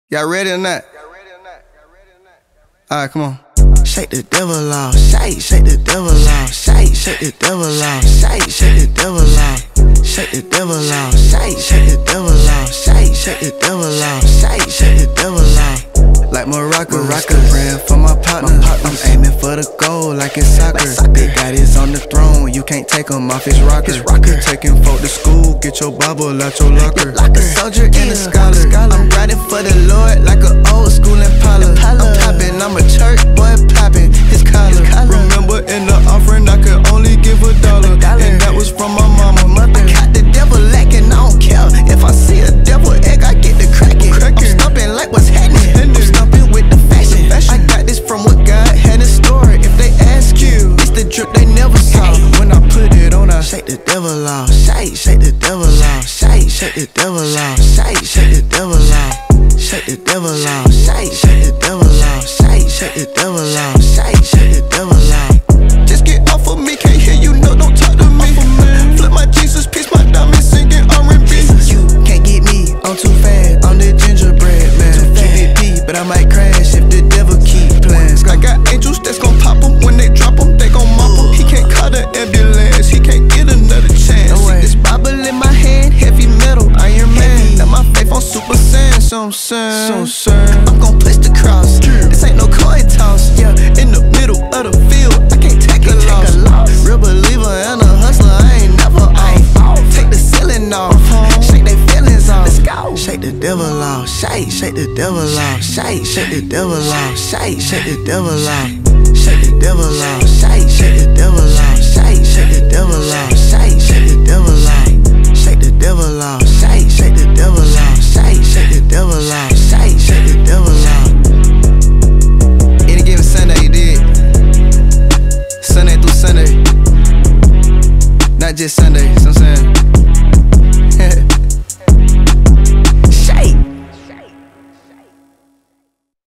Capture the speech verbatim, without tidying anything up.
Y'all ready or not? Alright, come on. Shake the devil off, shake, shake the devil off, shake, shake the devil off, shake, shake the devil off, shake the devil off, shake, shake the devil off, shake, shake the devil off, shake, shake the devil off. Like Morocco, Morocco, praying for my partner. I'm aiming for the goal like it's soccer. Big God is on the throne, you can't take him off his rocker. Taking folk to school, get your Bible out your locker. Like a soldier and a scholar, I'm riding for the Lord like an old school Impala. I'm popping, I'm a church boy popping his collar. Remember in the offering I could only give a dollar, and that was from my mama. I got the devil lacking, I don't care. If I see a devil egg, I get the cracking. I'm stumping like what's happening. I'm stumping with the fashion. I got this from what God had in store. If they ask you, it's the drip they never saw. When I put it on, I shake the devil off, shake, shake the devil off, shake, shake the devil off, shake, shake the devil off, shake the devil off, shake, shake the devil off, shake, shake the devil off, shake, shake the devil off. Just get off of me, can't hear you, no, don't talk to me. Flip my Jesus piece, my diamond singing R and B. You can't get me, I'm too fast, I'm the gingerbread man. Keep it P, but I might crash if the devil keep playing. I got angels that's gon' pop them, when they drop them, they gon' mop them. He can't call the ambulance, he can't get another chance. No way. See this Bible in my hand, heavy metal, Iron Man. Now my faith on Super Saiyan, so I'm saying, so I'm I'm gon' push the cross, this ain't no coin toss. yeah, in the middle of the field, I can't take a loss. Real believer and a hustler, I ain't never off. Take the ceiling off, shake they feelings off. Let's go. Shake the devil off, shake, shake the devil off, shake, shake the devil off, shake, shake the devil off, shake the devil off, shake, shake the devil off, shake, shake the devil off, shake, shake the devil off, shake the devil off, shake, shake the devil off, shake, shake the devil off, shake, shake the devil off. Any given Sunday you did, Sunday through Sunday, not just Sunday, you know what I'm saying?